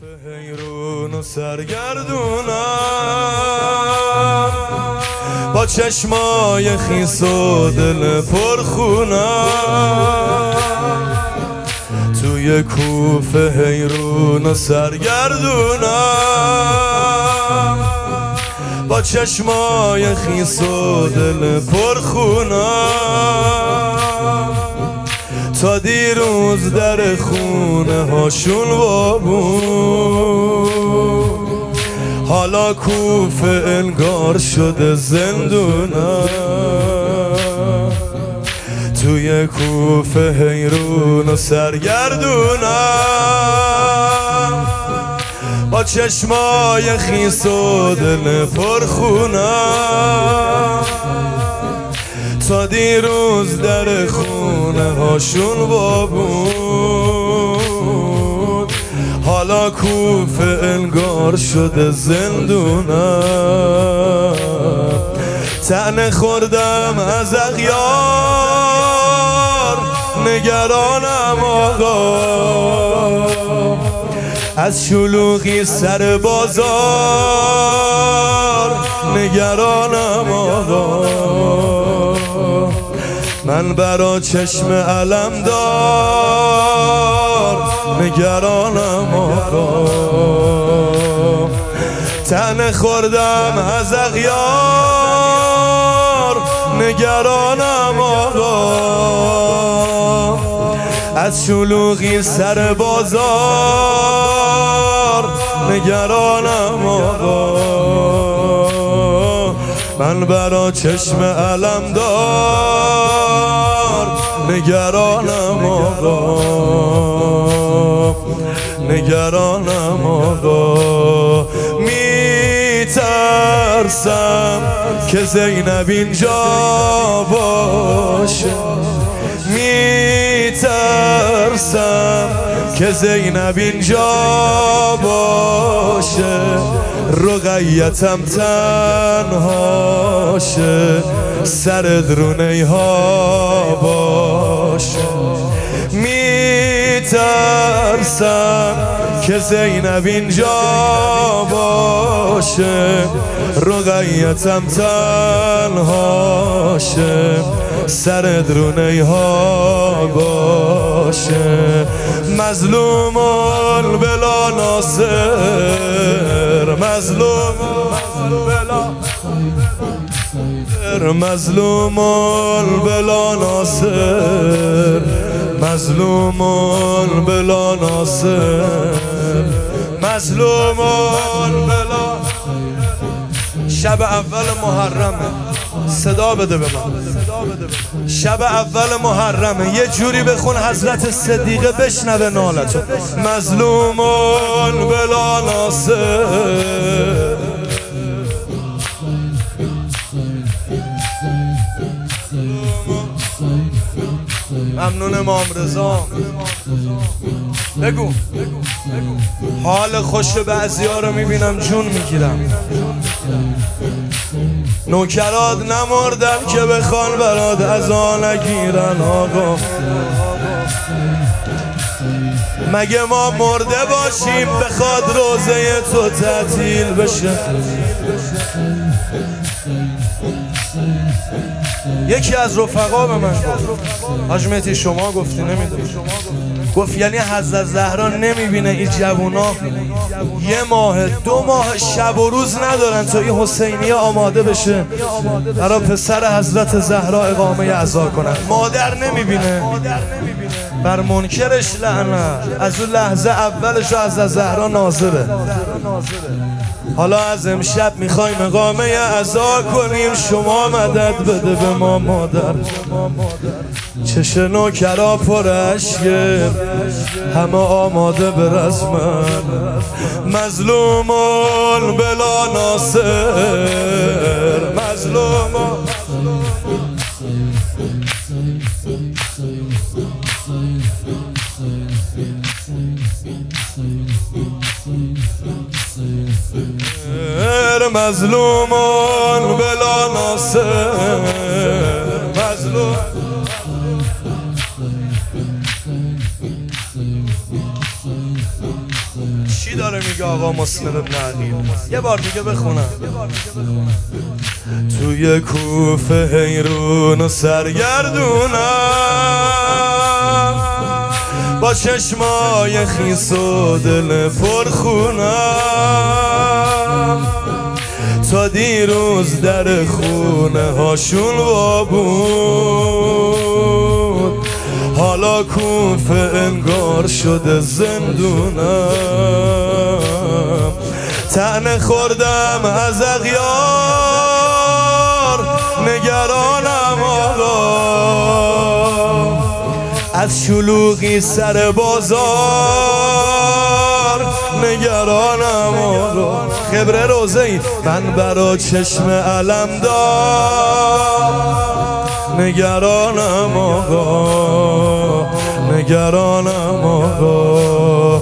حیرون و سرگردونم، با چشمای خیس و دل پرخونم، توی کوفه حیرون و سرگردونم، با چشمای خیس و دل پرخونم، تا دیروز در خونه هاشون وا بود، حالا کوفه انگار شده زندونم، توی کوفه حیرون و سرگردونم، با چشمای خیس و دل پرخونم، تا دیروز در خونه هاشون وا بود، حالا کوفه انگار شده زندونم. طعنه خوردم از اغیار، نگرانم آقا، از شلوغی سر بازار، نگرانم آقا، من برا چشم علمدار، نگرانم آقا. طعنه خوردم از اغیار، نگرانم آقا، از شلوغی سر بازار، نگرانم آقا، من برا چشم علمدار، نگرانم آقا، نگرانم آقا. میترسم که زینب اینجا باشه، میترسم که زینب اینجا باشه، رقیتم تنهاشه، سرت رو نیها باشه. میترسم که زینب اینجا باشه، رقیتم تنهاشه، سرت رو نیها باشه. مظلوم بلا ناصر، مظلوم بلا، مظلوم بلا ناصر، مظلوم بلا ناصر، مظلوم بلا. شب اول محرمه، صدا بده به من، شب اول محرمه، یه جوری بخون حضرت صدیقه بشنوه نالتو. مظلوم بلا ناصر، ممنون امام رضا. بگو حال خوش بعضی‌ها رو میبینم جون میگیرم. نوکرات نمردن که بخوان برات عزا نگیرن آقا، مگه ما مرده باشیم بخواد روزه تو تعطیل بشه؟ یکی از رفقا به من گفت، حاج مهدی شما گفتی نمیدونی، گفت یعنی حضرت زهرا نمیبینه این جوونا یه ماه 2 ماه شب و روز ندارن تا این حسینیه آماده بشه برای پسر حضرت زهرا اقامه عزا کنن؟ مادر نمیبینه، بر منکرش لعنت. از اون لحظه اولش حضرت زهرا ناظره. حالا از امشب میخوایم اقامه عزا کنیم، شما مدد بده به ما مادر. چش نوکرا پر اشکه، همه آماده به رسمن. مظلومون بلا ناصر، مظلومون مظلومون بلا ناصر، مظلوم. چی داره میگه آقا مسلم ابن عقیل؟ یه بار دیگه بخونم. توی کوفه حیرون و سرگردونم، با چشمای خیس و دل پرخونم، تا دیروز در خونه هاشون وا بود، حالا کوفه انگار شده زندونم. طعنه خوردم از اغیار، نگرانم آقا، از شلوغی سر بازار نگرانم آقا. خبره روزه‌ای من برا چشم علم دار نگرانم آقا، نگرانم آقا.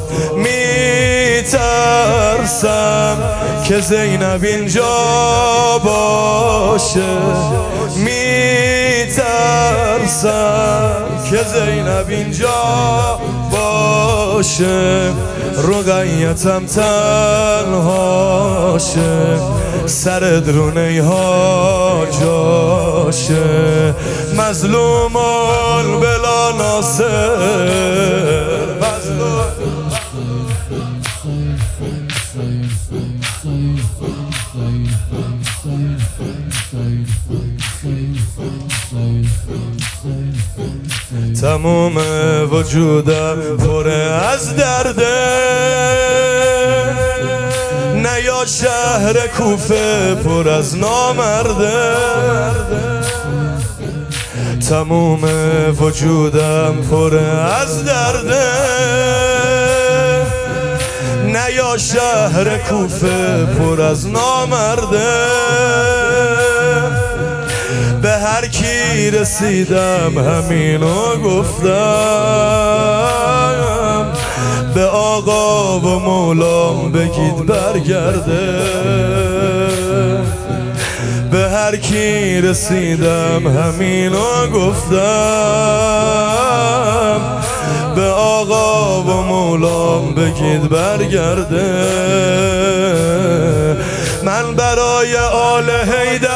میترسم که زینب اینجا باشه، میترسم که زینب اینجا باشه، رقیتم تنهاشه، سر درونه ها جاشه، مظلومان بلا ناصر. تموم وجودم پر از درده، نه یا شهر کوفه پر از نامرده. تموم وجودم پر از درده، نه یا شهر کوفه پر از نامرده. به هر کی رسیدم همینو گفتم، به آقا و مولام بگید برگرده. به هر کی رسیدم همینو گفتم، به آقا و مولام بگید برگرده. من برای آل حیدر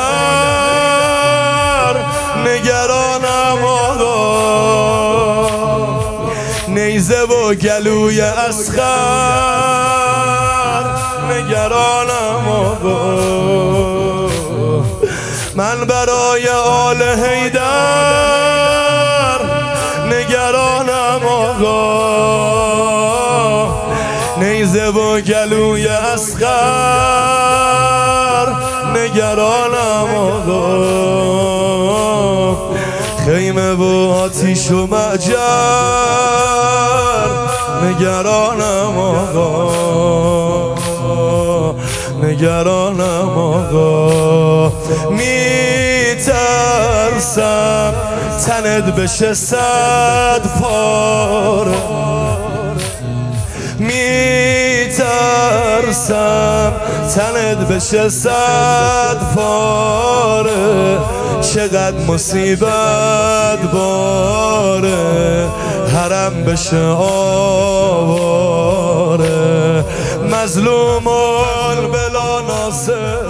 نگرانم آقا، نیزه و گلوی اصغر نگرانم آقا. من برای آل حیدر نگرانم آقا، نیزه و گلوی اصغر نگرانم آقا. خیمه و آتیش و معجر نگرانم آقا، نگرانم آقا. میترسم تنت بشه 100 پاره، میترسم تنت بشه 100 پاره. چقدر مصیبت باره، حرم بشه آواره، مظلومان بلا ناصر.